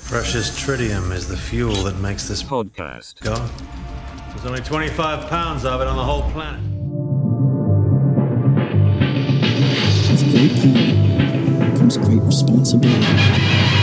Precious tritium is the fuel that makes this podcast go. There's only 25 pounds of it on the whole planet. With great power comes great responsibility.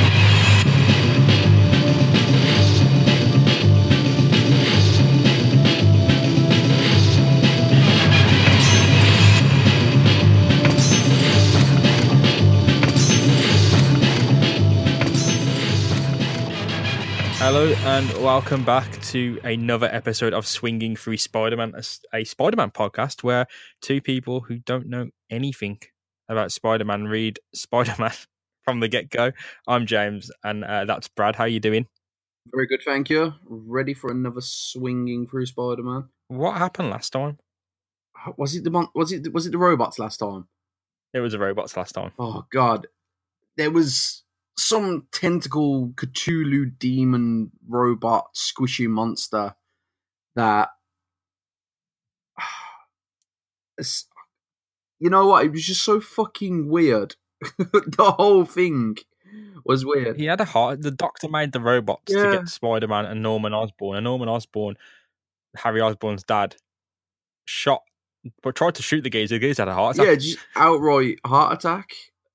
Hello and welcome back to another episode of Swinging Through Spider-Man, a Spider-Man podcast where two people who don't know anything about Spider-Man read Spider-Man from the get-go. I'm James and that's Brad. How are you doing? Very good, thank you. Ready for another Swinging Through Spider-Man. What happened last time? Was it the robots last time? It was the robots last time. Oh God, there was some tentacle Cthulhu demon robot squishy monster that, you know what? It was just so fucking weird. The whole thing was weird. He had a heart. The Doctor made the robots to get Spider-Man and Norman Osborn. And Norman Osborn, Harry Osborn's dad, tried to shoot the geezer. The geezer had a heart attack. Yeah, just outright heart attack.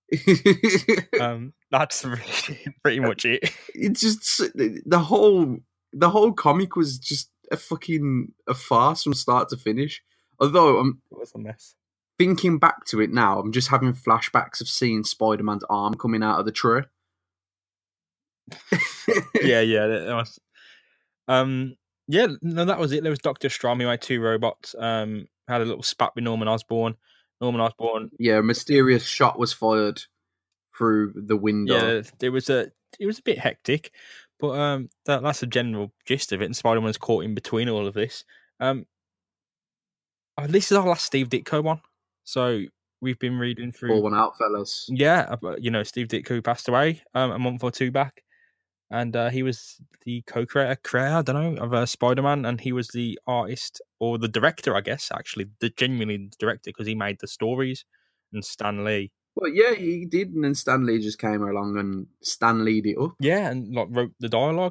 That's really pretty much it. It's just the whole comic was just a farce from start to finish. Although It was a mess. Thinking back to it now, I'm just having flashbacks of seeing Spider-Man's arm coming out of the tree. yeah, that was. That was it. There was Dr. Strom, who had two robots. Had a little spat with Norman Osborn. Yeah, a mysterious shot was fired through the window. Yeah, it was a bit hectic, but that's the general gist of it. And Spider-Man's caught in between all of this. This is our last Steve Ditko one, so we've been reading through. Pour one out, fellas. Yeah, Steve Ditko passed away a month or two back, and he was the creator, I don't know, of Spider-Man, and he was the artist or the director, I guess, actually, genuinely the director, because he made the stories, and Stan Lee. Well, yeah, he did, and then Stan Lee just came along and Stan Lee'd it up. Yeah, and wrote the dialogue.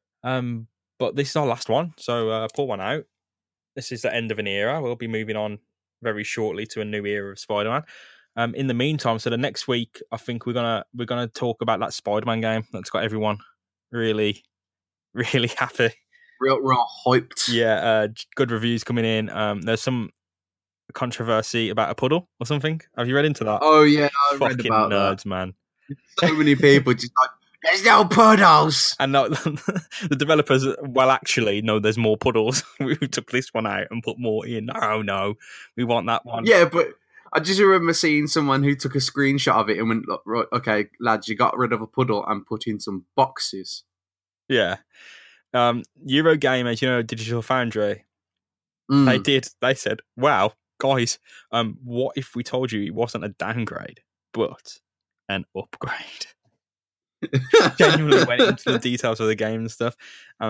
But this is our last one, so pour one out. This is the end of an era. We'll be moving on very shortly to a new era of Spider-Man. In the meantime, so the next week, I think we're gonna talk about that Spider-Man game that's got everyone really, really happy. Real hyped. Yeah, good reviews coming in. There's some controversy about a puddle or something. Have you read into that? Oh yeah, I read Fucking about nerds, that. man. So many people just like, there's no puddles. And no, the developers, well, actually, no, there's more puddles. We took this one out and put more in. Oh no, we want that one. Yeah, but I just remember seeing someone who took a screenshot of it and went, "Look, right, okay, lads, you got rid of a puddle and put in some boxes." Yeah. Eurogamer, Digital Foundry, they said, wow, guys, what if we told you it wasn't a downgrade, but an upgrade? Genuinely went into the details of the game and stuff.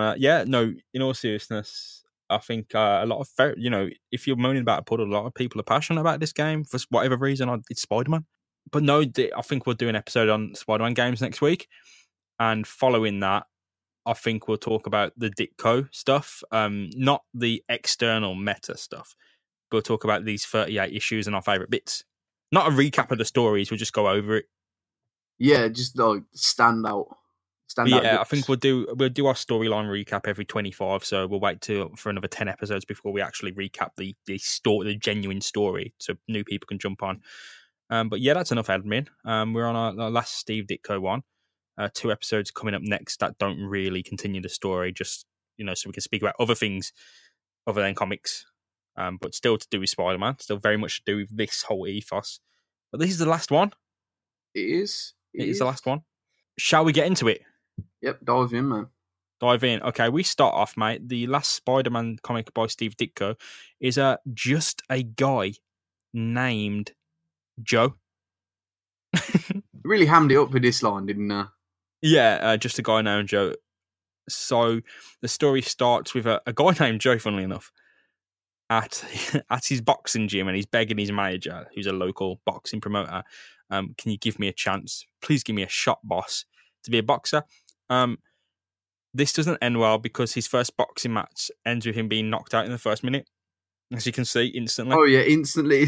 In all seriousness, I think a lot of, if you're moaning about a puddle, a lot of people are passionate about this game for whatever reason. It's Spider-Man. But no, I think we'll do an episode on Spider-Man games next week. And following that, I think we'll talk about the Ditko stuff, not the external meta stuff. We'll talk about these 38 issues and our favourite bits. Not a recap of the stories, we'll just go over it. Yeah, just like stand out. I think we'll do our storyline recap every 25, so we'll wait for another 10 episodes before we actually recap the genuine story, so new people can jump on. But yeah, that's enough admin. We're on our last Steve Ditko one. 2 episodes coming up next that don't really continue the story, just so we can speak about other things other than comics, but still to do with Spider-Man, still very much to do with this whole ethos. But this is the last one. It is the last one. Shall we get into it? Yep, dive in, man. Dive in. Okay, we start off, mate. The last Spider-Man comic by Steve Ditko is just a guy named Joe. Really hammed it up with this line, didn't I? Yeah, just a guy named Joe. So the story starts with a guy named Joe, funnily enough, at his boxing gym, and he's begging his manager, who's a local boxing promoter, can you give me a chance? Please give me a shot, boss, to be a boxer. This doesn't end well because his first boxing match ends with him being knocked out in the first minute, as you can see instantly. Oh yeah, instantly.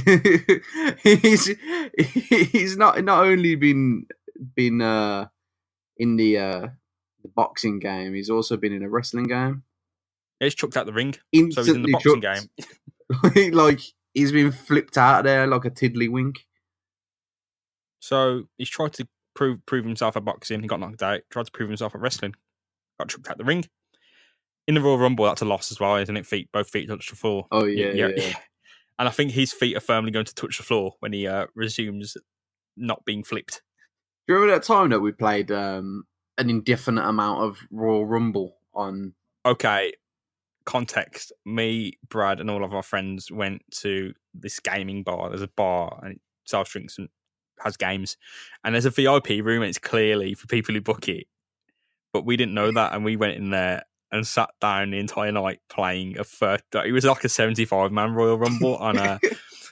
he's not only been in the boxing game, he's also been in a wrestling game. He's chucked out the ring, Instantly so he's in the boxing game. Like he's been flipped out there like a tiddlywink. So he's tried to prove himself at boxing. He got knocked out. Tried to prove himself at wrestling. Got chucked out the ring. In the Royal Rumble, that's a loss as well, isn't it? Both feet touch the floor. Oh yeah. And I think his feet are firmly going to touch the floor when he resumes not being flipped. Do you remember that time that we played an indefinite amount of Royal Rumble on? Okay, context. Me, Brad, and all of our friends went to this gaming bar. There's a bar and it sells drinks and has games. And there's a VIP room and it's clearly for people who book it. But we didn't know that and we went in there and sat down the entire night playing it was like a 75-man Royal Rumble on a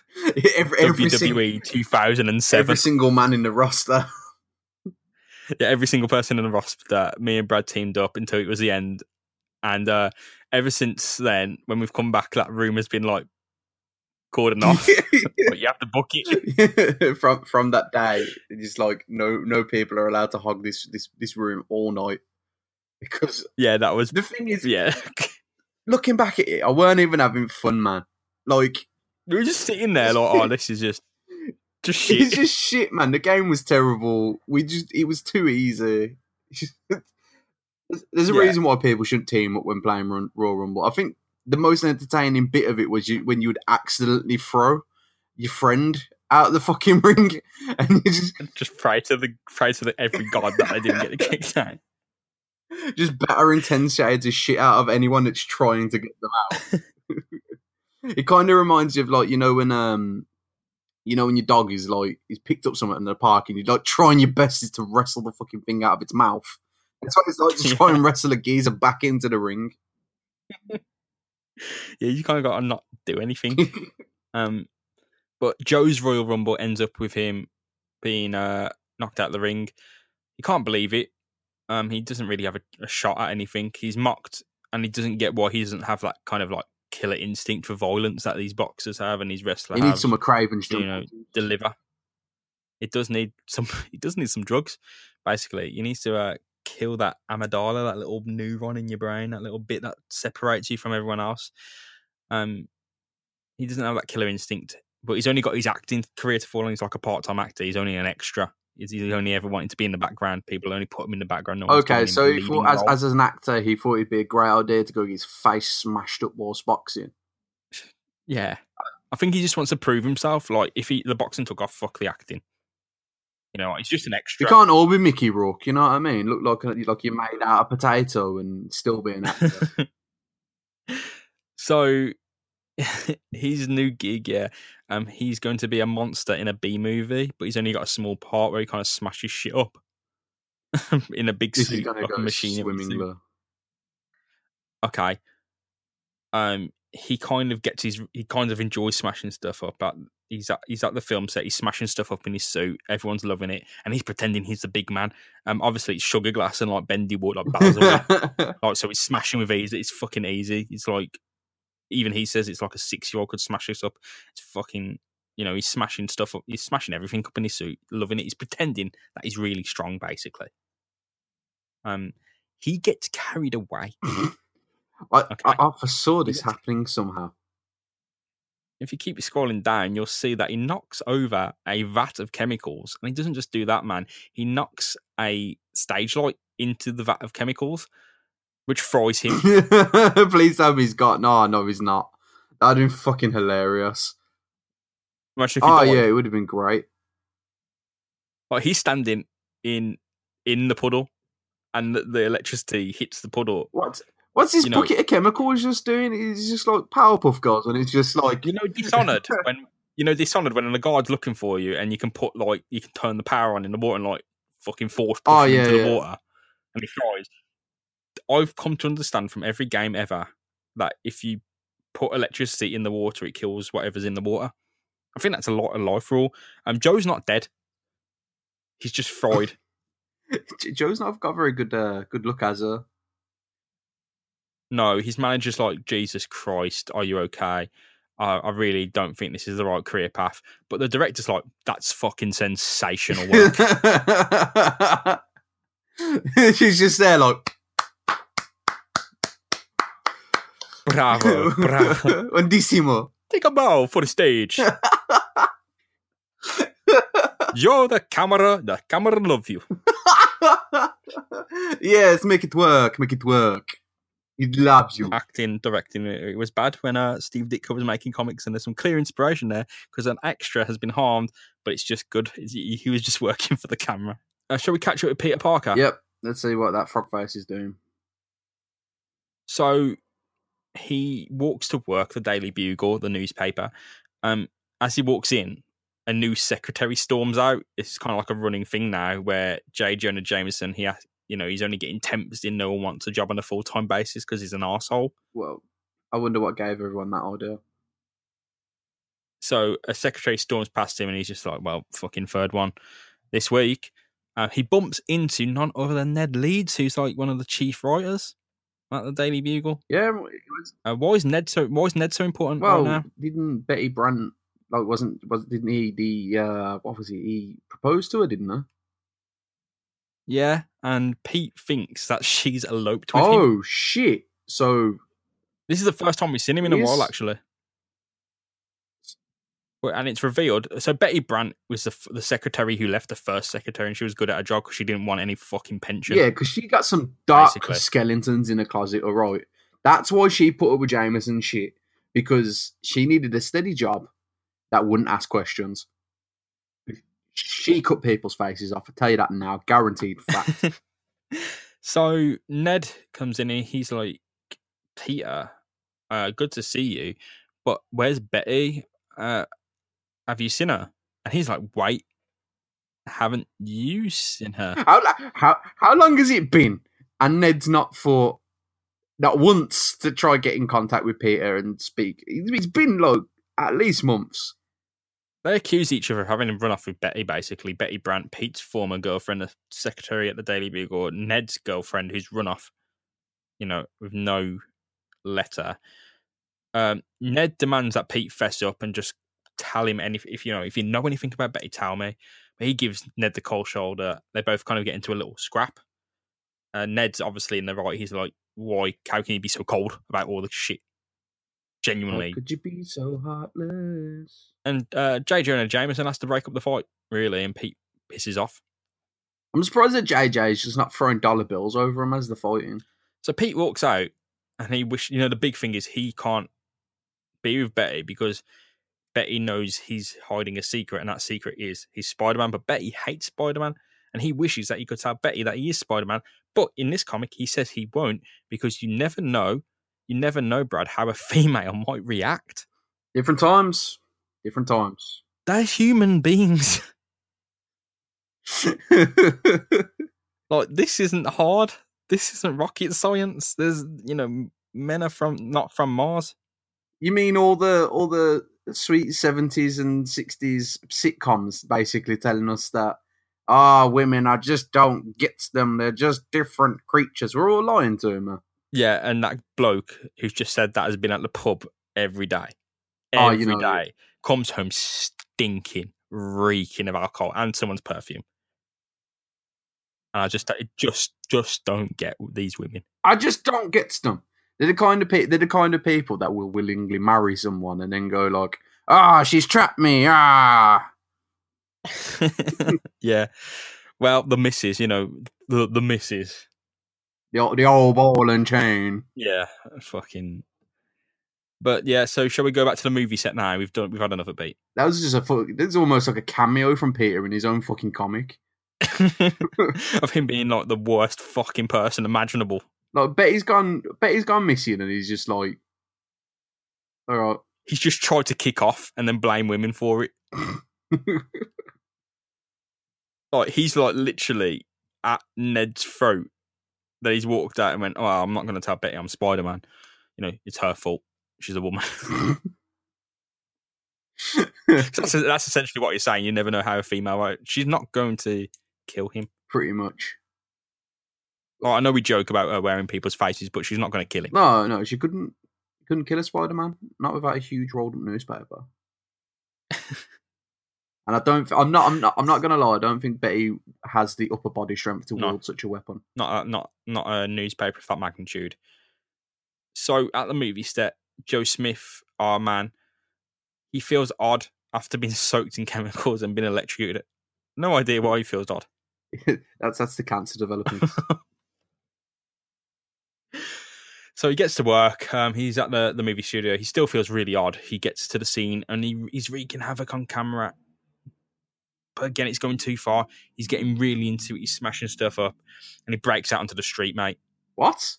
WWE 2007. Every single man in the roster. Yeah, every single person in the roster. Me and Brad teamed up until it was the end. And ever since then, when we've come back, that room has been like cordoned off. But you have to book it. From that day, it's like no people are allowed to hog this room all night. Because that was the thing is, looking back at it, I weren't even having fun, man. Like we were just sitting there, like, oh, this is just shit. It's just shit, man. The game was terrible. It was too easy. There's a reason why people shouldn't team up when playing Royal Rumble. I think the most entertaining bit of it was when you would accidentally throw your friend out of the fucking ring, and you just pray to every god that they didn't get kicked out. Just battering 10 shades of shit out of anyone that's trying to get them out. It kind of reminds you of like, when your dog is like, he's picked up something in the park and you're like trying your best to wrestle the fucking thing out of its mouth. That's what it's like to try and wrestle a geezer back into the ring. Yeah, you kind of got to not do anything. But Joe's Royal Rumble ends up with him being knocked out of the ring. You can't believe it. He doesn't really have a shot at anything. He's mocked, and he doesn't get why he doesn't have that kind of like killer instinct for violence that these boxers have and these wrestlers have. He needs some of Craven's deliver. It does need some. He does need some drugs. Basically, you need to kill that amygdala, that little neuron in your brain, that little bit that separates you from everyone else. He doesn't have that killer instinct, but he's only got his acting career to fall on. He's like a part-time actor. He's only an extra. He's only ever wanting to be in the background. People only put him in the background. Okay, so he thought, as an actor, he thought it'd be a great idea to go get his face smashed up whilst boxing. Yeah, I think he just wants to prove himself. Like if the boxing took off, fuck the acting. He's just an extra. You can't all be Mickey Rourke. You know what I mean? Look like you're made out of potato and still be an actor. So his new gig, he's going to be a monster in a B movie, but he's only got a small part where he kind of smashes shit up in a big suit, like a machine swimming. Okay. He kind of enjoys smashing stuff up. But he's at the film set. He's smashing stuff up in his suit. Everyone's loving it, and he's pretending he's the big man. Obviously it's sugar glass and like bendy wood, like basil. Like so, he's smashing with ease. It's fucking easy. It's like. Even he says it's like a 6-year-old could smash this up. It's fucking, he's smashing stuff up. He's smashing everything up in his suit, loving it. He's pretending that he's really strong, basically. He gets carried away. I foresaw this happening somehow. If you keep scrolling down, you'll see that he knocks over a vat of chemicals. And he doesn't just do that, man. He knocks a stage light into the vat of chemicals, which fries him. Please tell me he's got... No, he's not. That'd been fucking hilarious. It would have been great. Like he's standing in the puddle, and the electricity hits the puddle. What's his bucket of chemicals just doing? He's just like Powerpuff Girls, and it's just like Dishonored when the guard's looking for you, and you can turn the power on in the water and like fucking force push him into the water, and he fries. I've come to understand from every game ever that if you put electricity in the water, it kills whatever's in the water. I think that's a lot of life rule. Joe's not dead. He's just fried. Joe's not got very good look as her. No, his manager's like, Jesus Christ, are you okay? I really don't think this is the right career path. But the director's like, that's fucking sensational work. She's just there like, Bravo, bravo. Bellissimo. Take a bow for the stage. Yo, the camera love you. Yes, make it work. It loves you. Acting, directing, it was bad when Steve Ditko was making comics, and there's some clear inspiration there because an extra has been harmed, but it's just good. He was just working for the camera. Shall we catch up with Peter Parker? Yep. Let's see what that frog face is doing. So he walks to work, the Daily Bugle, the newspaper. As he walks in, a new secretary storms out. It's kind of like a running thing now where J. Jonah Jameson, he's only getting temps in. No one wants a job on a full-time basis because he's an arsehole. Well, I wonder what gave everyone that idea. So a secretary storms past him and he's just like, well, fucking third one this week. He bumps into none other than Ned Leeds, who's like one of the chief writers at the Daily Bugle. Yeah. Why is Ned so important Well, right now? didn't Betty Brant didn't he what was he? He proposed to her, didn't he? Yeah, and Pete thinks that she's eloped with him. Oh shit! So this is the first time we've seen him in a while, actually. And it's revealed. So Betty Brant was the secretary who left the first secretary, and she was good at her job because she didn't want any fucking pension. Yeah, because she got some dark basically skeletons in her closet. All right, that's why she put up with Jameson shit, because she needed a steady job that wouldn't ask questions. She cut people's faces off. I tell you that now, guaranteed fact. So Ned comes in and he's like, Peter, good to see you, but where's Betty? Have you seen her? And he's like, wait, haven't you seen her? How long has it been? And Ned's not once to try get in contact with Peter and speak. It's been like at least months. They accuse each other of having a run off with Betty, basically. Betty Brant, Pete's former girlfriend, the secretary at the Daily Bugle, Ned's girlfriend, who's run off, with no letter. Ned demands that Pete fess up and just tell him if you know anything about Betty, tell me. But he gives Ned the cold shoulder. They both kind of get into a little scrap. Ned's obviously in the right. He's like, why? How can you be so cold about all the shit? Genuinely. How could you be so heartless? And J. Jonah Jameson has to break up the fight, really, and Pete pisses off. I'm surprised that JJ is just not throwing dollar bills over him as they're fighting. So Pete walks out, and he the big thing is he can't be with Betty because Betty knows he's hiding a secret, and that secret is he's Spider-Man, but Betty hates Spider-Man, and he wishes that he could tell Betty that he is Spider-Man, but in this comic, he says he won't, because you never know, Brad, how a female might react. Different times. They're human beings. Like, this isn't hard. This isn't rocket science. There's, men are not from Mars. You mean all the sweet 70s and 60s sitcoms basically telling us that, women, I just don't get them. They're just different creatures. We're all lying to him. Yeah, and that bloke who's just said that has been at the pub every day. Every day. Comes home stinking, reeking of alcohol and someone's perfume. And I just don't get these women. I just don't get them. They're the kind of people that will willingly marry someone and then go like, she's trapped me, Yeah. Well, the missus, the missus. The old ball and chain. Yeah, fucking. But yeah, so shall we go back to the movie set now? We've had enough of Pete. That was just this is almost like a cameo from Peter in his own fucking comic. Of him being like the worst fucking person imaginable. Like Betty's gone missing, and he's just like, all right. He's just tried to kick off and then blame women for it. Like he's like literally at Ned's throat that he's walked out and went, I'm not going to tell Betty I'm Spider-Man. It's her fault. She's a woman. That's essentially what you're saying. You never know how a female. She's not going to kill him. pretty much. Like, I know we joke about her wearing people's faces, but she's not going to kill him. No, she couldn't kill a Spider-Man, not without a huge rolled up newspaper. And I'm not gonna lie. I don't think Betty has the upper body strength to wield such a weapon. Not a newspaper of that magnitude. So at the movie set, Joe Smith, our man, he feels odd after being soaked in chemicals and being electrocuted. No idea why he feels odd. that's the cancer developing. So he gets to work. He's at the movie studio. He still feels really odd. He gets to the scene and he's wreaking havoc on camera. But again, it's going too far. He's getting really into it. He's smashing stuff up, and he breaks out onto the street, mate. What?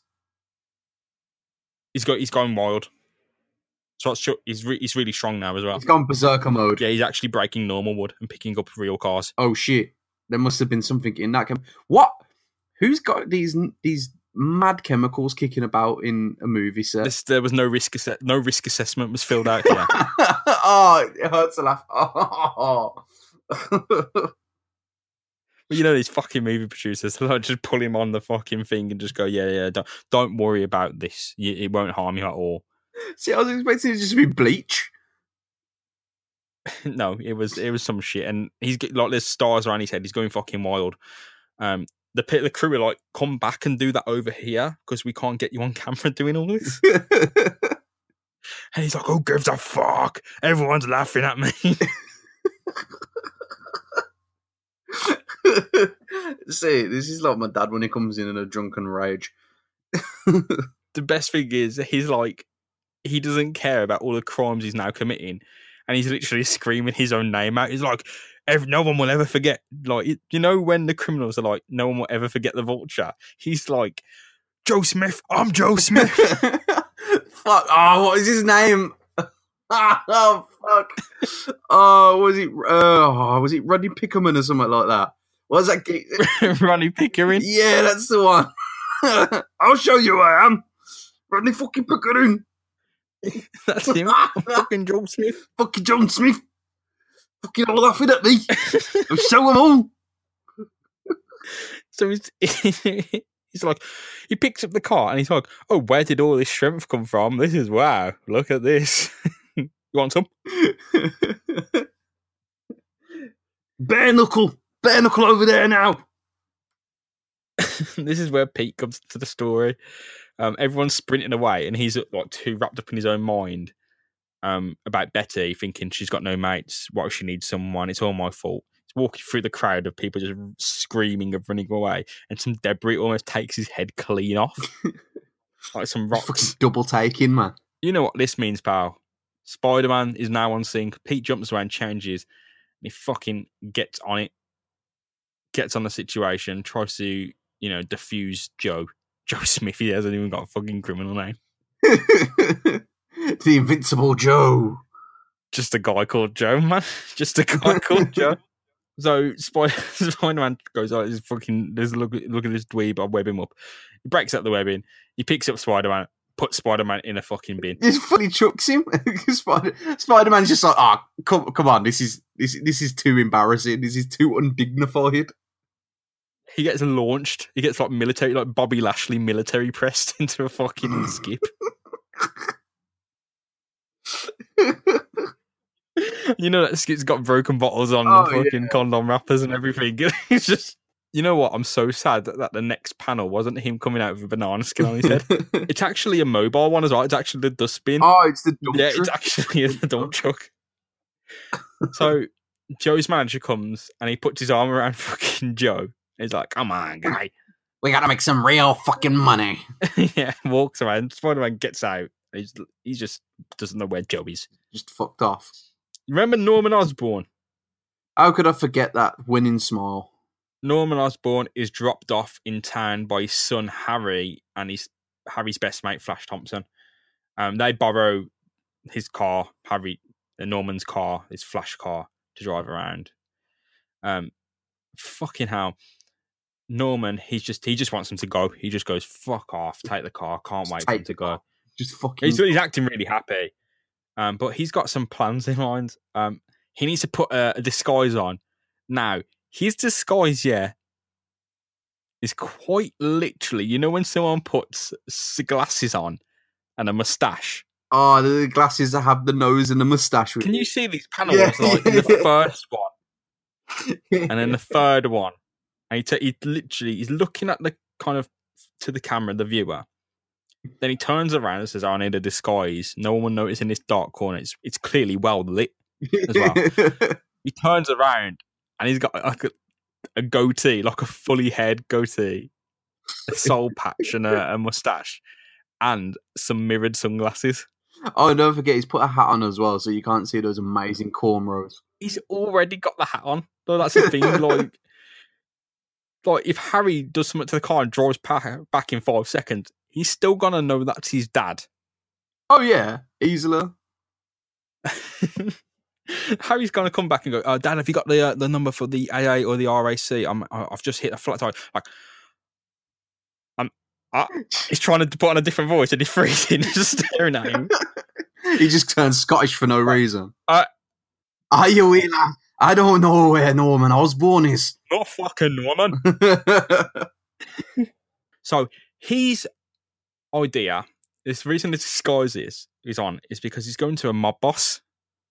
He's going wild. So he's really strong now as well. He's gone berserker mode. Yeah, he's actually breaking normal wood and picking up real cars. Oh shit! There must have been something in that. What? Who's got these mad chemicals kicking about in a movie set? There was no risk assessment was filled out here. Oh, it hurts to laugh. Oh. Well, you know these fucking movie producers, they'll just pull him on the fucking thing and just go, yeah, don't worry about this. It won't harm you at all. See, I was expecting it just to be bleach. No, it was some shit, and he's like there's stars around his head. He's going fucking wild. The crew are like, come back and do that over here because we can't get you on camera doing all this. And he's like, who gives a fuck? Everyone's laughing at me. See, this is like my dad when he comes in a drunken rage. The best thing is, he's like, he doesn't care about all the crimes he's now committing, and he's literally screaming his own name out. He's like, no one will ever forget. Like, you know, when the criminals are like, no one will ever forget the Vulture. He's like, Joe Smith. I'm Joe Smith. Fuck. Oh, what is his name? Oh fuck! Oh, was it Rodney Pickerman or something like that? What was that? Rodney Pickering? Yeah, that's the one. I'll show you who I am. Rodney fucking Pickering. That's him. Fucking Joe Smith. Fucking John Smith. Fucking all laughing at me. I'll show them all. So he's like, he picks up the car and he's like, oh, where did all this strength come from? This is wow. Look at this. You want some? Bare knuckle over there now. This is where Pete comes to the story. Everyone's sprinting away, and he's like too wrapped up in his own mind about Betty, thinking she's got no mates. What if she needs someone? It's all my fault. He's walking through the crowd of people just screaming and running away, and some debris almost takes his head clean off, like some rocks. Fucking double taking, man. You know what this means, pal? Spider-Man is now on sync. Pete jumps around, changes, and he fucking gets on it, gets on the situation, tries to, defuse Joe Smith. He hasn't even got a fucking criminal name. The Invincible Joe. Just a guy called Joe, man. Just a guy called Joe. So Spider-Man goes, oh, look at this dweeb, I'll web him up. He breaks up the webbing. He picks up Spider-Man, puts Spider-Man in a fucking bin. He fully chucks him. Spider-Man's just like, come on, this is too embarrassing. This is too undignified. He gets launched. He gets like Bobby Lashley military pressed into a fucking skip. You know that skip's got broken bottles on and fucking condom wrappers and everything. It's just, you know what? I'm so sad that the next panel wasn't him coming out with a banana skin on his head. It's actually a mobile one as well. It's actually the dustbin. Oh, it's the dump truck. It's actually the dump truck. So Joe's manager comes and he puts his arm around fucking Joe. He's like, come on, guy. We gotta make some real fucking money. Yeah, walks around. Spider-Man gets out. He just doesn't know where Joe is. Just fucked off. You remember Norman Osborn? How could I forget that winning smile? Norman Osborn is dropped off in town by his son Harry and Harry's best mate Flash Thompson. They borrow his car, Norman's car, his Flash car, to drive around. Fucking hell. Norman, he just wants him to go. He just goes, fuck off, take the car, can't wait for him to go. Just fucking... He's acting really happy. But he's got some plans in mind. He needs to put a disguise on. Now, his disguise, is quite literally, you know, when someone puts glasses on and a mustache. Oh, the glasses that have the nose and the mustache. Can you see these panels? Yeah, Like in the yeah. first one and then the third one, and he's looking at the kind of to the camera, the viewer. Then he turns around and says, "I need a disguise. No one will notice in this dark corner. It's clearly well lit as well." He turns around and he's got like a goatee, like a fully haired goatee, a soul patch, and a mustache, and some mirrored sunglasses. Oh, don't forget, he's put a hat on as well, so you can't see those amazing cornrows. He's already got the hat on. So that's the thing. Like if Harry does something to the car and drives back in 5 seconds, he's still gonna know that's his dad. Oh yeah, easily. Harry's gonna come back and go, "Dad, have you got the number for the AA or the RAC? I've just hit a flat tire." Like, he's trying to put on a different voice and he's freezing, just staring at him. He just turns Scottish for no reason. Are you in? I don't know where Norman Osborn is. Not fucking Norman. So his idea, this reason the disguise is because he's going to a mob boss.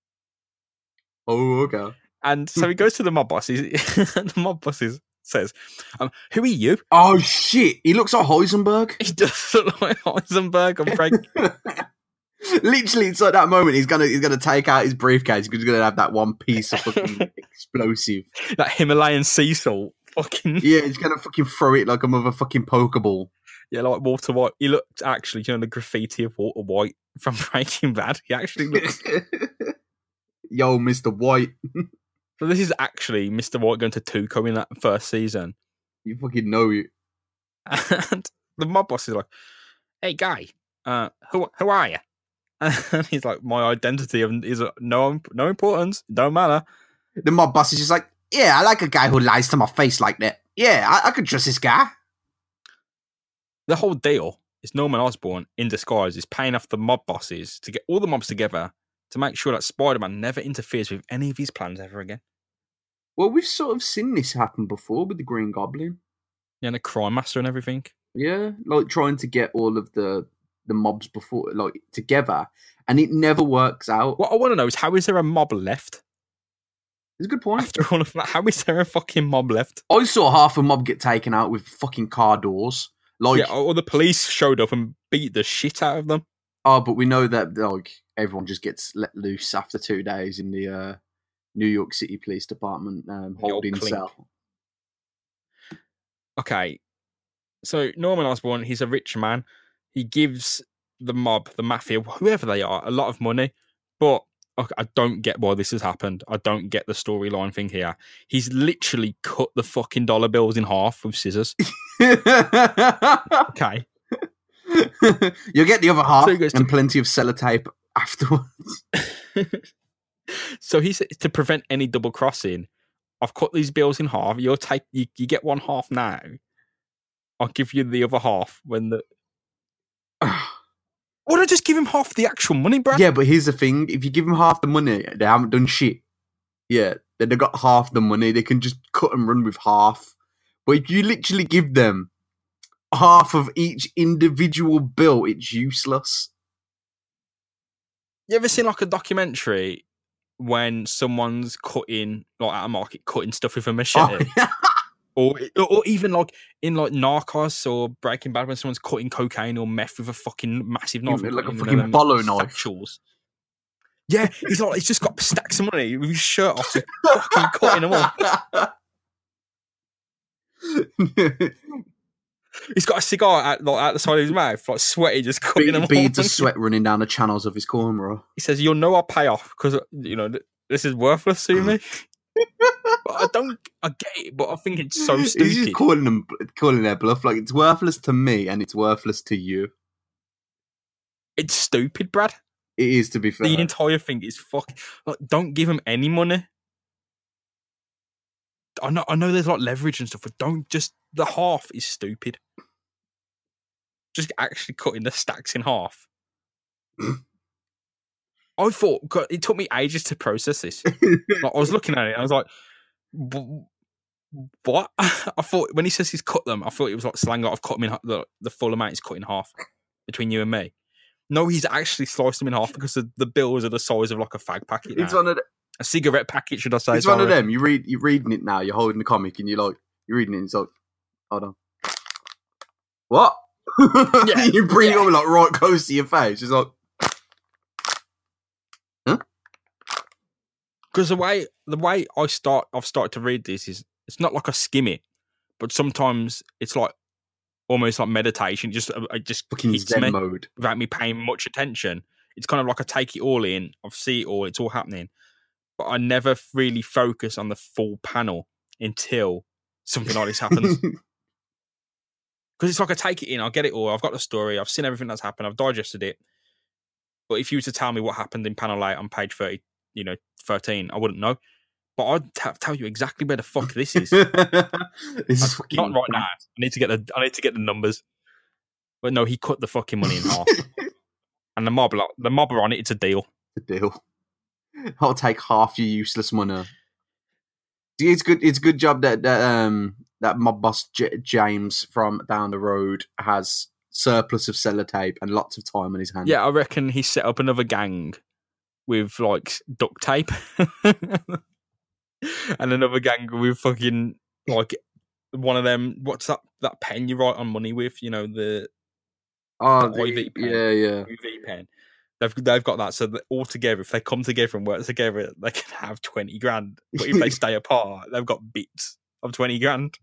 Oh, okay. And so he goes to the mob boss. The mob boss says, "Who are you?" Oh shit! He looks like Heisenberg. He does look like Heisenberg. I'm pregnant. Literally, it's like that moment. He's gonna take out his briefcase because he's gonna have that one piece of fucking explosive, that Himalayan sea salt. Fucking yeah, he's gonna fucking throw it like a motherfucking Pokeball. Yeah, like Walter White. He looked actually, you know, the graffiti of Walter White from Breaking Bad. He actually looks. Yo, Mr. White. So this is actually Mr. White going to Tuco in that first season. You fucking know it. And the mob boss is like, "Hey, guy, who are you?" And he's like, "My identity is no importance. Don't matter." The mob boss is just like, "Yeah, I like a guy who lies to my face like that. Yeah, I could trust this guy." The whole deal is Norman Osborn in disguise is paying off the mob bosses to get all the mobs together to make sure that Spider-Man never interferes with any of his plans ever again. Well, we've sort of seen this happen before with the Green Goblin. Yeah, and the Crime Master and everything. Yeah, like trying to get all of the mobs before, like, together, and it never works out. What I want to know is, how is there a mob left? It's a good point. After all of that, how is there a fucking mob left? I saw half a mob get taken out with fucking car doors. Like, yeah, or the police showed up and beat the shit out of them. Oh, but we know that like everyone just gets let loose after 2 days in the New York City Police Department holding cell. Okay, so Norman Osborn, he's a rich man. He gives the mob, the mafia, whoever they are, a lot of money. But I don't get why this has happened. I don't get the storyline thing here. He's literally cut the fucking dollar bills in half with scissors. Okay. You'll get the other half So and plenty of sellotape afterwards. So he said, to prevent any double crossing, I've cut these bills in half. You get one half now. I'll give you the other half when the. Why don't I just give him half the actual money, Brad? Yeah, but here's the thing: if you give them half the money, they haven't done shit. Yeah, then they've got half the money. They can just cut and run with half. But if you literally give them half of each individual bill, it's useless. You ever seen like a documentary when someone's cutting, like at a market, cutting stuff with a machete? Or even like in like Narcos or Breaking Bad when someone's cutting cocaine or meth with a fucking massive knife. Like a fucking bolo knife. Statues. Yeah, he's just got stacks of money with his shirt off, just fucking cutting them off. He's got a cigar at the side of his mouth, like sweaty, just cutting them off. Beads of sweat running down the channels of his cornrow. He says, "You'll know I'll pay off because, you know, this is worthless to me." But I get it, but I think it's so stupid. He's just calling their bluff. Like, it's worthless to me and it's worthless to you. It's stupid, Brad. It is, to be fair. The entire thing is fucking. Like, don't give him any money. I know there's like leverage and stuff, but don't just. The half is stupid. Just actually cutting the stacks in half. I thought, God, it took me ages to process this. Like, I was looking at it, and I was like, What? I thought when he says he's cut them, I thought it was like slang. Like, I've cut them in the full amount is cut in half between you and me. No, he's actually sliced them in half because the bills are the size of like a fag packet. It's now. one of A cigarette packet, should I say? it's one of them. You're reading it now. You're holding the comic, and you're reading it. And it's like, hold on, what? Yeah, you bring it over like right close to your face. It's like, huh? Because the way I've started to read this is it's not like I skim it, but sometimes it's like almost like meditation. It just Fucking hits Zen me mode. without me paying much attention. It's kind of like I take it all in, I see it all, it's all happening, but I never really focus on the full panel until something like this happens. Because it's like I take it in, I get it all, I've got the story, I've seen everything that's happened, I've digested it. But if you were to tell me what happened in panel 8 on page 30, 13, I wouldn't know. But I'd tell you exactly where the fuck this is. This is fucking Not right now. I need to get the numbers. But no, he cut the fucking money in half. And the mob are on it. It's a deal. The deal. I'll take half your useless money. See, it's good. It's a good job that mob boss James from down the road has surplus of sellotape and lots of time on his hands. Yeah, I reckon he set up another gang with like duct tape, and another gang with fucking like one of them. What's that pen you write on money with? You know the IV pen. Yeah. IV pen. They've got that, so that all together, if they come together and work together, they can have 20 grand. But if they stay apart, they've got bits of 20 grand.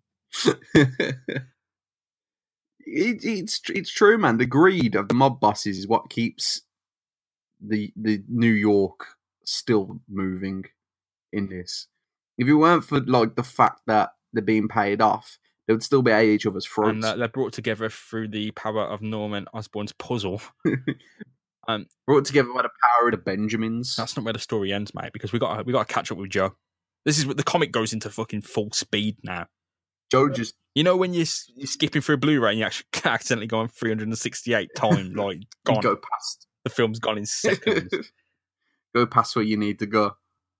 It's true, man. The greed of the mob bosses is what keeps the New York still moving in this. If it weren't for like the fact that they're being paid off, they would still be at each other's throats. And they're brought together through the power of Norman Osborn's puzzle. Brought together by the power of the Benjamins. That's not where the story ends, mate, because we got to catch up with Joe. This is what the comic goes into fucking full speed now. Joe just... You know when you're skipping through Blu-ray and you actually accidentally go on 368 times, like, gone. Go past. The film's gone in seconds. Go past where you need to go.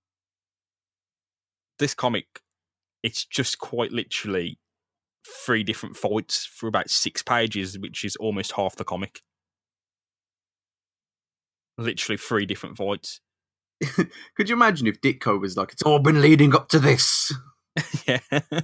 This comic, it's just quite literally 3 different fights for about 6 pages, which is almost half the comic. Literally 3 different fights. Could you imagine if Ditko was like, it's all been leading up to this? Yeah.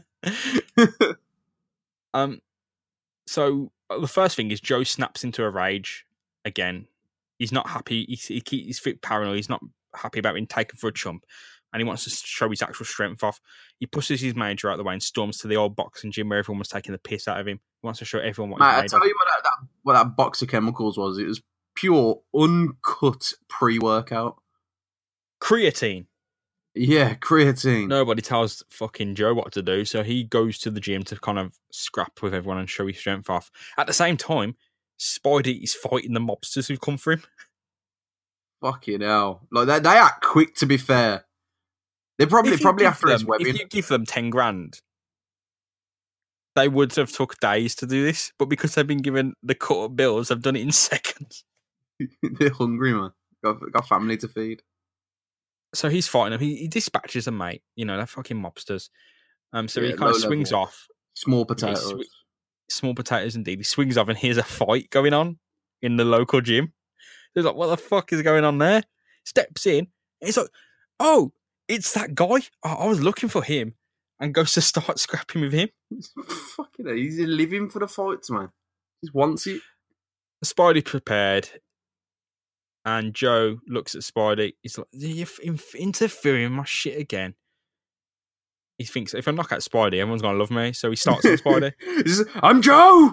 So the first thing is Joe snaps into a rage again. He's not happy. He's fit paranoid. He's not happy about being taken for a chump, and he wants to show his actual strength off. He pushes his manager out of the way and storms to the old boxing gym where everyone was taking the piss out of him. He wants to show everyone what he's made I tell you what that box of chemicals was. It was pure, uncut pre-workout. Creatine. Yeah, creatine. Nobody tells fucking Joe what to do, so he goes to the gym to kind of scrap with everyone and show his strength off. At the same time, Spidey is fighting the mobsters who've come for him. Fucking hell. Like, they act quick, to be fair. They're probably after his webbing. If you give them 10 grand, they would have took days to do this, but because they've been given the cut-up bills, they've done it in seconds. They're hungry, man. Got family to feed. So he's fighting them. He dispatches them, mate. You know, they're fucking mobsters. So he kind of swings off. Small potatoes. Small potatoes, indeed. He swings off and here's a fight going on in the local gym. He's like, what the fuck is going on there? Steps in. And he's like, oh, it's that guy. I was looking for him. And goes to start scrapping with him. Fucking hell. He's living for the fights, man. He just wants it. Spidey prepared. And Joe looks at Spidey. He's like, you're interfering with my shit again. He thinks, if I knock out Spidey, everyone's going to love me. So he starts on Spidey. I'm Joe!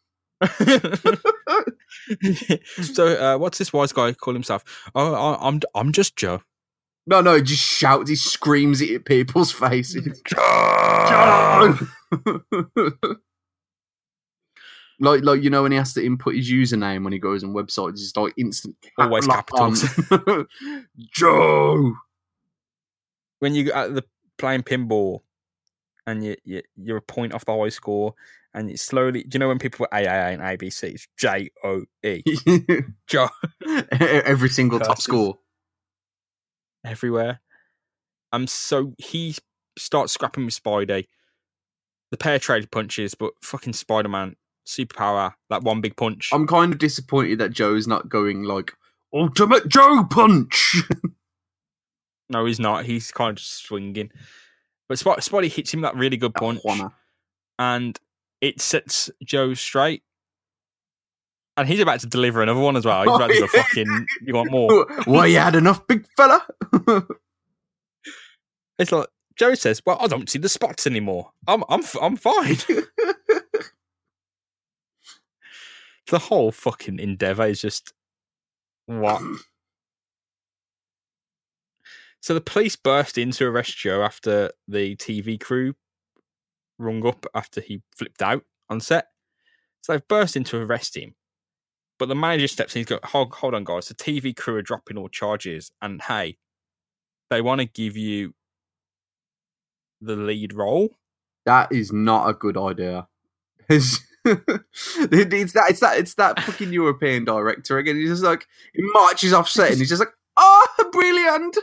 So what's this wise guy call himself? Oh, I'm just Joe. No, he just shouts, he screams it at people's faces. Joe! Like you know when he has to input his username when he goes on websites, it's like instant always capitals. Joe. When you at the playing pinball and you're a point off the high score and it's slowly. Do you know when people put AAA and ABC? It's JOE. Joe. Every single top score. Everywhere. So he starts scrapping with Spidey. The pair traded punches, but fucking Spider-Man, superpower, that one big punch. I'm kind of disappointed that Joe's not going like Ultimate Joe Punch. No, he's not. He's kind of just swinging. But Spidey hits him that really good punch, and it sets Joe straight. And he's about to deliver another one as well. He's about to go fucking, you want more? Well, you had enough, big fella? It's like, Joe says, well, I don't see the spots anymore. I'm fine. The whole fucking endeavour is just, what? So the police burst in to arrest Joe after the TV crew rung up after he flipped out on set. So they've burst in to arrest him. But the manager steps in. He's going, hold on, guys. The TV crew are dropping all charges. And hey, they want to give you the lead role. That is not a good idea. It's that fucking European director again. He's just like, he marches off set and he's just like, oh, brilliant.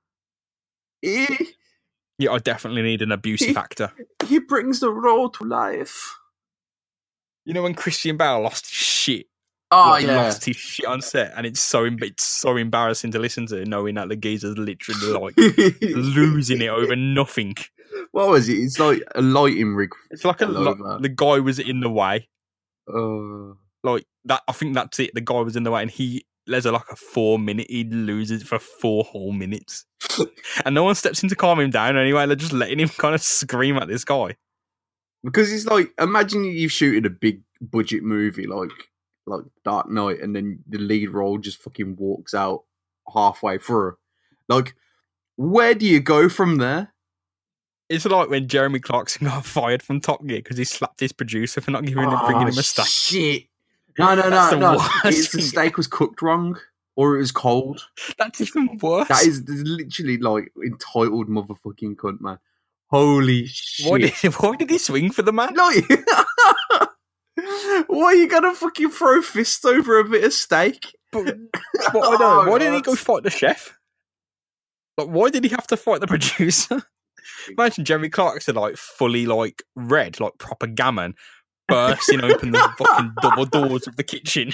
Yeah, I definitely need an abusive actor. He brings the role to life. You know when Christian Bale lost his shit? Oh, yeah. Lost his shit on set, and it's so embarrassing to listen to, knowing that the geezer's literally like losing it over nothing. What was it? It's like a lighting rig. It's like the guy was in the way. Like that. I think that's it. The guy was in the way, and there's like a 4 minute. He loses for 4 whole minutes, and no one steps in to calm him down. Anyway, they're just letting him kind of scream at this guy because it's like, imagine you shooting a big budget movie like Dark Knight, and then the lead role just fucking walks out halfway through. Like, where do you go from there? It's like when Jeremy Clarkson got fired from Top Gear because he slapped his producer for not bringing him a steak. Shit. No. It's the steak was cooked wrong, or it was cold. That's even worse. That is literally like entitled motherfucking cunt, man. Holy shit. Why did he swing for the man? Like, why are you gonna fucking throw fists over a bit of steak? But I don't know. Why didn't he go fight the chef? Like, why did he have to fight the producer? Imagine Jeremy Clarkson like fully like red, like proper gammon, bursting open the fucking double doors of the kitchen.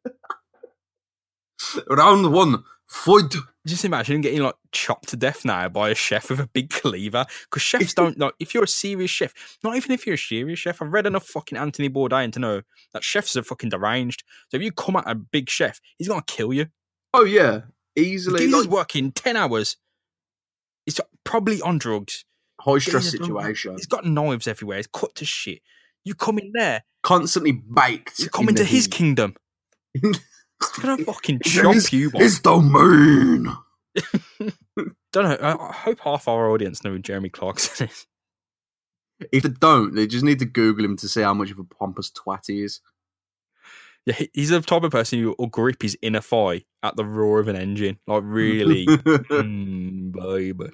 Round one, fight. Just imagine him getting like chopped to death now by a chef with a big cleaver. Because chefs don't know. If you're a serious chef, not even if you're a serious chef, I've read enough fucking Anthony Bourdain to know that chefs are fucking deranged. So if you come at a big chef, he's gonna kill you. Oh yeah, easily. He's working 10 hours. He's probably on drugs. High stress situation. He's got knives everywhere. He's cut to shit. You come in there, constantly baked. You come into his kingdom. He's gonna fucking chop you. It's the moon. Don't know. I hope half our audience know who Jeremy Clarkson is. If they don't, they just need to Google him to see how much of a pompous twat he is. Yeah, he's the type of person who will grip his inner thigh at the roar of an engine. Like, really, baby.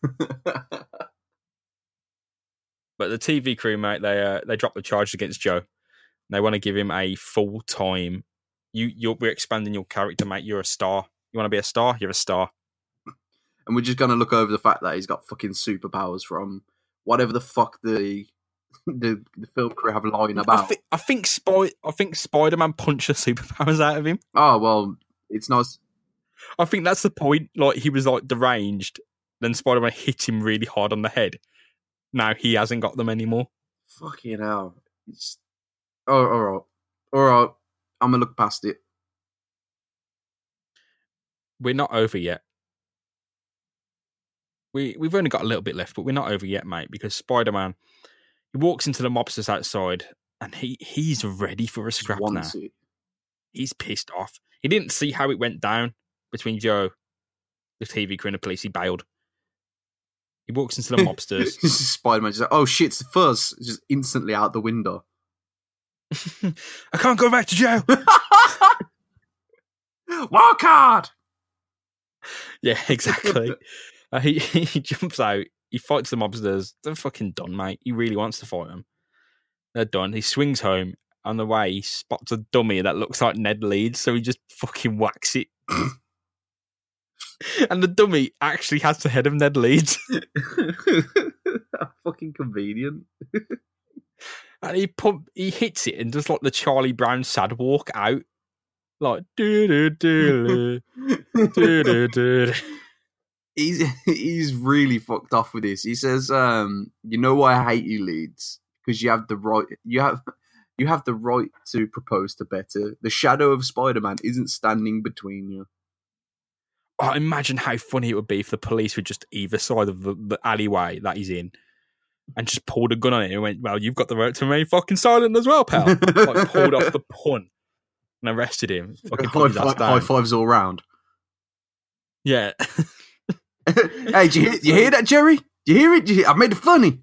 But the TV crew, mate, they dropped the charge against Joe. They want to give him a full-time... We're expanding your character, mate. You're a star. You want to be a star? You're a star. And we're just going to look over the fact that he's got fucking superpowers from whatever the fuck the film crew have lying about. I think Spider-Man punched the superpowers out of him. Oh, well, it's nice. I think that's the point. Like, he was like deranged. Then Spider-Man hit him really hard on the head. Now he hasn't got them anymore. Fucking hell. All right. I'm going to look past it. We're not over yet. We've only got a little bit left, but we're not over yet, mate, because Spider-Man, he walks into the mobsters outside and he's ready for a scrap now. He's pissed off. He didn't see how it went down between Joe, the TV crew, and the police. He bailed. He walks into the mobsters. Spider-Man just like, oh shit, it's the fuzz. It's just instantly out the window. I can't go back to jail. Walk hard. Yeah, exactly. He jumps out. He fights the mobsters. They're fucking done, mate. He really wants to fight them. They're done. He swings home. On the way, he spots a dummy that looks like Ned Leeds, so he just fucking whacks it. And the dummy actually has the head of Ned Leeds. Fucking convenient. And he hits it and does like the Charlie Brown sad walk out. Like, do. He's really fucked off with this. He says, you know why I hate you, Leeds? Because you have the right to propose to better. The shadow of Spider-Man isn't standing between you. Oh, imagine how funny it would be if the police were just either side of the alleyway that he's in and just pulled a gun on it and went, well, you've got the right to remain fucking silent as well, pal. Like, pulled off the pun and arrested him. Fucking high fives all round. Yeah. Hey, you hear that, Jerry? You hear it? I made it funny.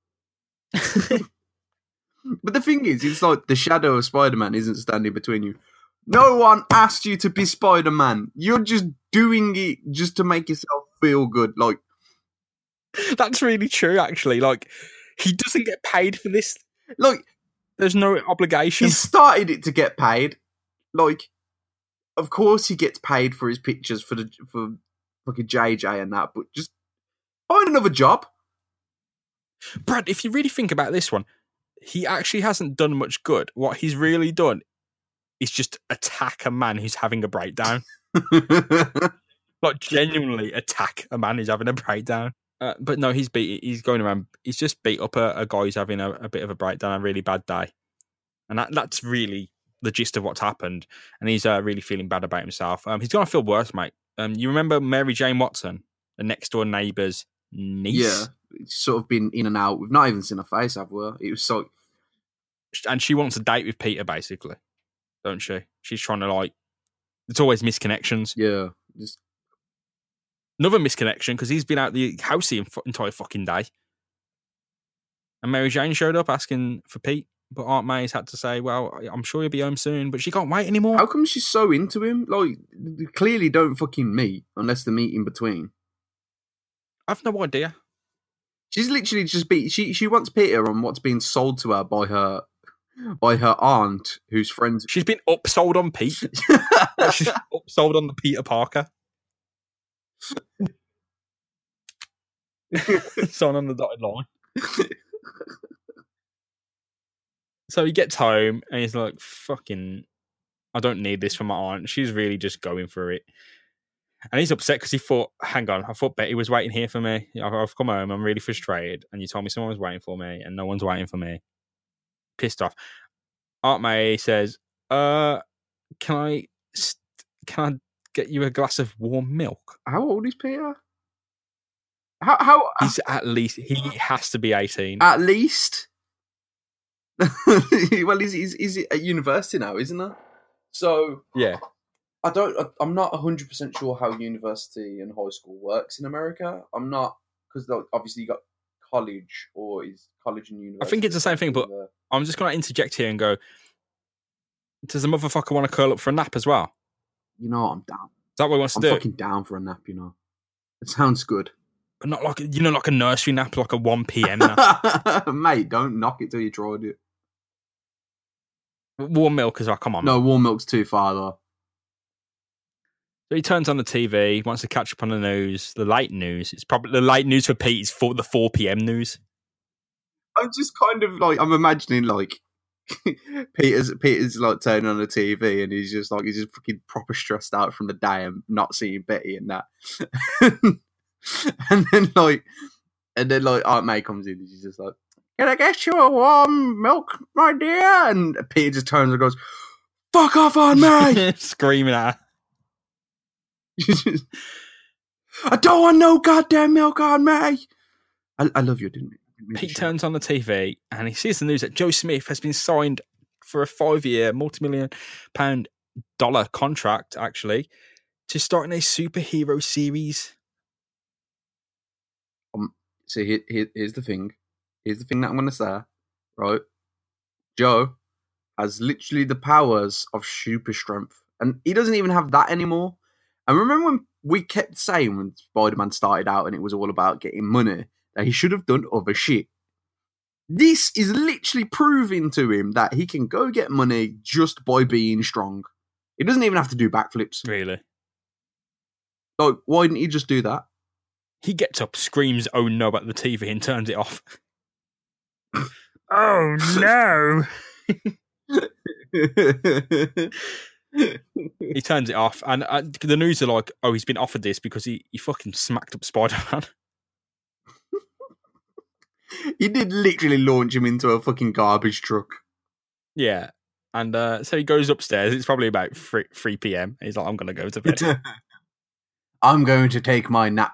But the thing is, it's like the shadow of Spider-Man isn't standing between you. No one asked you to be Spider-Man. You're just doing it just to make yourself feel good. Like, that's really true, actually. Like, he doesn't get paid for this. Like, there's no obligation. He started it to get paid. Like, of course he gets paid for his pictures for fucking JJ and that, but just find another job. Brad, if you really think about this one, he actually hasn't done much good. What he's really done is just attack a man who's having a breakdown. Like, genuinely attack a man who's having a breakdown. But no, he's going around. He's just beat up a guy who's having a bit of a breakdown, a really bad day, and that's really the gist of what's happened. And he's really feeling bad about himself. He's gonna feel worse, mate. You remember Mary Jane Watson, the next door neighbour's niece? Yeah, it's sort of been in and out. We've not even seen her face, have we? It was so. And she wants a date with Peter, basically, don't she? She's trying to, like, it's always misconnections. Yeah. Another misconnection, because he's been out the house the entire fucking day. And Mary Jane showed up asking for Pete, but Aunt May's had to say, well, I'm sure he'll be home soon, but she can't wait anymore. How come she's so into him? Like, they clearly don't fucking meet unless they meet in between. I've no idea. She's literally just she wants Peter on what's being sold to her by her aunt, who's friends. She's been upsold on Pete. She's upsold on the Peter Parker. Sign on the dotted line. So he gets home and he's like, fucking, I don't need this from my aunt. She's really just going for it. And he's upset because he thought, hang on, I thought Betty was waiting here for me. I've come home, I'm really frustrated. And you told me someone was waiting for me and no one's waiting for me. Pissed off. Aunt May says, can I get you a glass of warm milk? How old is Peter? How? He's he has to be 18. At least. Well, he's at university now, isn't he? So yeah, I'm not 100% sure how university and high school works in America. I'm not, because obviously you got college, or is college and university. I think it's the same thing, but I'm just going to interject here and go, does the motherfucker want to curl up for a nap as well? You know, I'm down. Is that what he wants to do? I'm fucking down for a nap, you know. It sounds good. But not like, like a nursery nap, like a 1 p.m. nap. Mate, don't knock it till you tried it. Warm milk as well, come on. No, warm milk's too far, though. So he turns on the TV, wants to catch up on the news, the late news. It's probably the late news for Pete is the 4 p.m. news. I'm just kind of like, I'm imagining like Peter's like turning on the TV and he's just fucking proper stressed out from the day and not seeing Betty and that. and then Aunt May comes in and she's just like, can I get you a warm milk, my dear? And Peter just turns and goes, fuck off, Aunt May! Screaming at her. I don't want no goddamn milk, Aunt May! I love you, didn't you? Pete turns on the TV and he sees the news that Joe Smith has been signed for a 5-year, multi-million-pound contract, actually, to start in a superhero series. So here's the thing. Here's the thing that I'm going to say, right? Joe has literally the powers of super strength. And he doesn't even have that anymore. And remember when we kept saying when Spider-Man started out and it was all about getting money, that he should have done other shit. This is literally proving to him that he can go get money just by being strong. He doesn't even have to do backflips. Really? Like, why didn't he just do that? He gets up, screams, oh no, at the TV and turns it off. Oh no! He turns it off, and the news are like, "Oh, he's been offered this because he fucking smacked up Spider-Man." He did literally launch him into a fucking garbage truck. Yeah, and so he goes upstairs. It's probably about 3 p.m. He's like, "I'm gonna go to bed. I'm going to take my nap.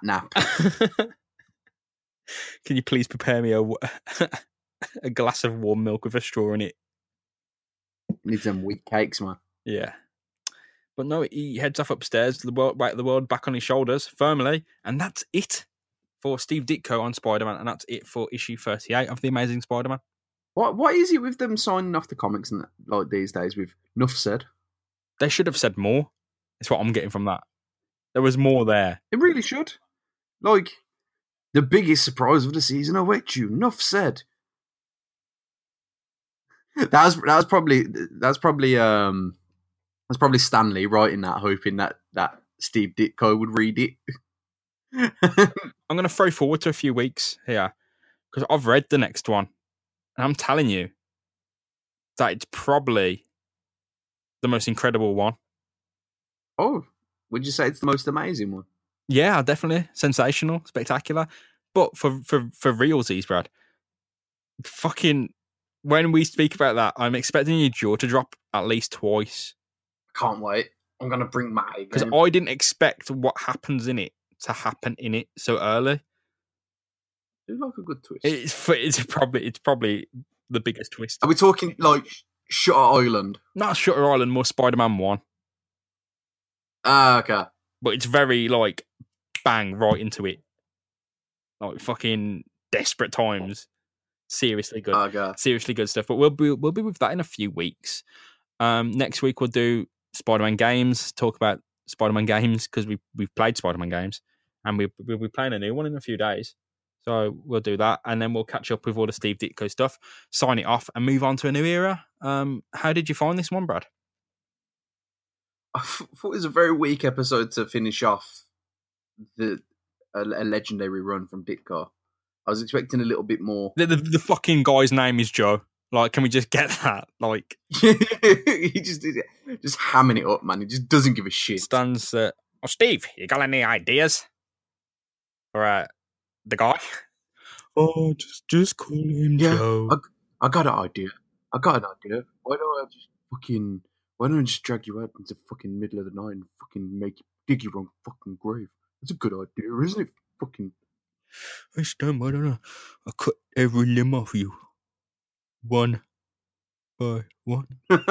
Can you please prepare me a glass of warm milk with a straw in it?" Need some wheat cakes, man. Yeah. But no, he heads off upstairs, the world back on his shoulders firmly, and that's it for Steve Ditko on Spider-Man, and that's it for issue 38 of The Amazing Spider-Man. What is it with them signing off the comics and like these days with "Nuff said"? They should have said more. That's what I'm getting from that. There was more there. It really should. Like, the biggest surprise of the season awaits you. Nuff said. That's probably Stanley writing that, hoping that Steve Ditko would read it. I'm going to throw forward to a few weeks here because I've read the next one, and I'm telling you that it's probably the most incredible one. Oh, would you say it's the most amazing one? Yeah, definitely sensational, spectacular. But for realsies, Brad, fucking when we speak about that, I'm expecting your jaw to drop at least twice. Can't wait. I'm gonna bring my A because I didn't expect what happens in it to happen in it so early. It's like a good twist. It's probably the biggest twist. Are we talking like Shutter Island? Not Shutter Island, more Spider-Man 1. Ah, okay. But it's very like bang right into it, like fucking Desperate Times. Seriously good, seriously good stuff. But we'll be with that in a few weeks. Next week we'll do Spider-Man games. Talk about Spider-Man games because we've played Spider-Man games, and we'll be playing a new one in a few days. So we'll do that, and then we'll catch up with all the Steve Ditko stuff, sign it off, and move on to a new era. How did you find this one, Brad? I thought it was a very weak episode to finish off a legendary run from Ditko. I was expecting a little bit more. The fucking guy's name is Joe. Like, can we just get that? Like, he just hamming it up, man. He just doesn't give a shit. Stands. Oh, Steve, you got any ideas for the guy? Oh, just call him Joe. I got an idea. Why don't I just drag you out into the fucking middle of the night and fucking dig your own fucking grave? That's a good idea, isn't it? Fucking. This time, I don't know. I cut every limb off you. One by one.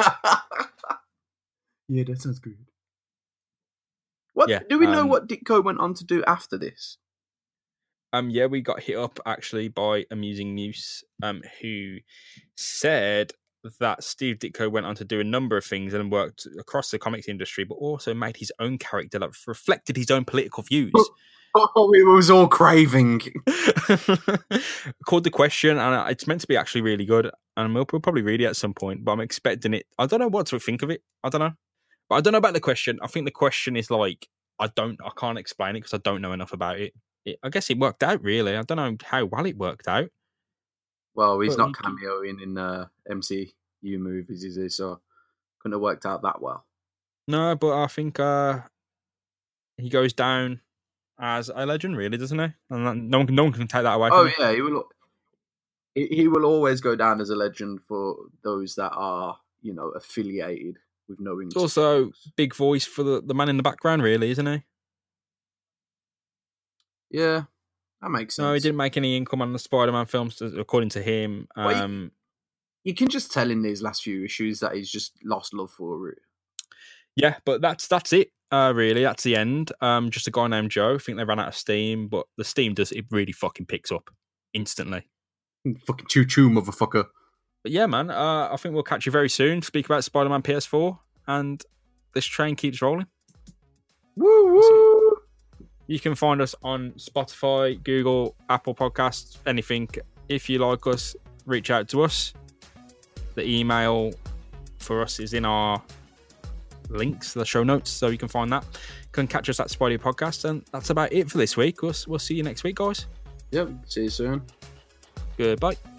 Yeah, that sounds good. Do we know what Ditko went on to do after this? Yeah, we got hit up actually by Amusing Muse, who said that Steve Ditko went on to do a number of things and worked across the comics industry, but also made his own character that reflected his own political views. Oh, it was all craving. Called The Question, and it's meant to be actually really good, and we'll probably read it at some point, but I'm expecting it. I don't know what to think of it. I don't know. But I don't know about The Question. I think The Question is like, I can't explain it because I don't know enough about it. I guess it worked out, really. I don't know how well it worked out. Well, he's not cameoing in MCU movies, is he? So couldn't have worked out that well. No, but I think he goes down as a legend, really, doesn't he? And no one can take that away from him. Oh, yeah, he will always go down as a legend for those that are, affiliated with knowing. He's also big voice for the man in the background, really, isn't he? Yeah, that makes sense. No, he didn't make any income on the Spider-Man films, according to him. You can just tell in these last few issues that he's just lost love for it. Yeah, but that's it. Really, that's the end. Just a guy named Joe. I think they ran out of steam, but the steam it really fucking picks up instantly. Fucking choo-choo, motherfucker. But yeah, man, I think we'll catch you very soon. Speak about Spider-Man PS4, and this train keeps rolling. Woo woo! You can find us on Spotify, Google, Apple Podcasts, anything. If you like us, reach out to us. The email for us is in our links, the show notes, so you can find that. You can catch us at Spidey Podcast, and that's about it for this week. We'll see you next week, guys. Yep, see you soon. Goodbye.